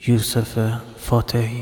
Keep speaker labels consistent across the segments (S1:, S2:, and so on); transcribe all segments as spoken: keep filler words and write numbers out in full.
S1: یوسف فاتحی.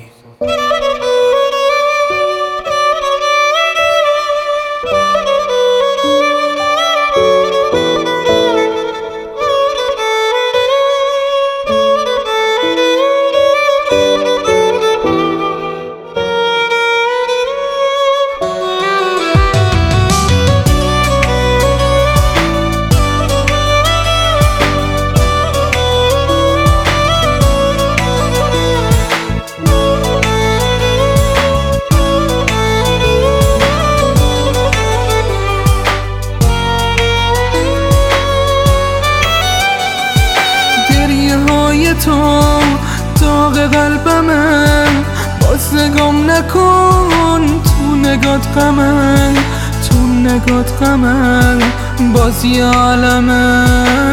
S2: تو داغ قلبمه، باز نگام نکن، تو نگات غمه، تو نگات غمه، باز یه عالمه.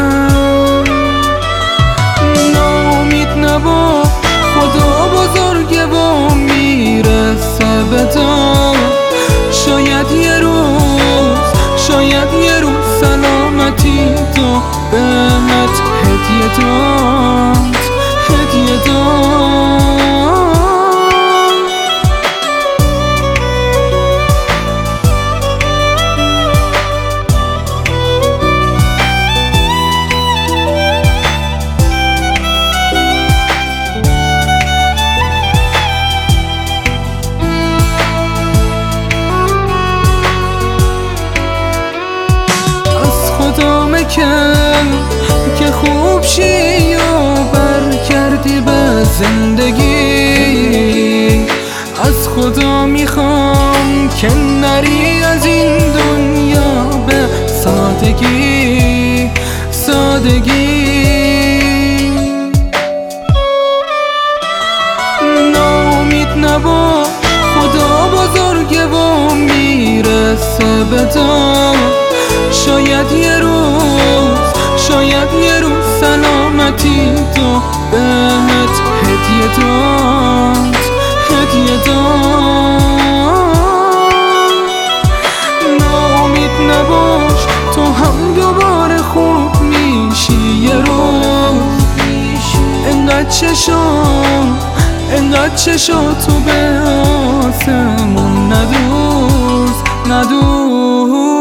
S2: ناامید نبا، خدا بزرگه و میرسه به تو. شاید یه روز، شاید یه روز سلامتی تو بهت هدیه داد، هدیه داد. از خدا مکن که خوب شی و بر کردی به زندگی. از خدا میخوام که نری از این دنیا به سادگی، سادگی. ناامید نبا، خدا بزرگه و میرسه به تو. شاید یه روز، شاید یه روز سلامتی تو بهت هدیه داد، هدیه داد. ناامید نباش، تو هم دوباره خوب میشی یه روز. انقدر چشا، انقدر چشا تو به آسمون ندوز، ندوز.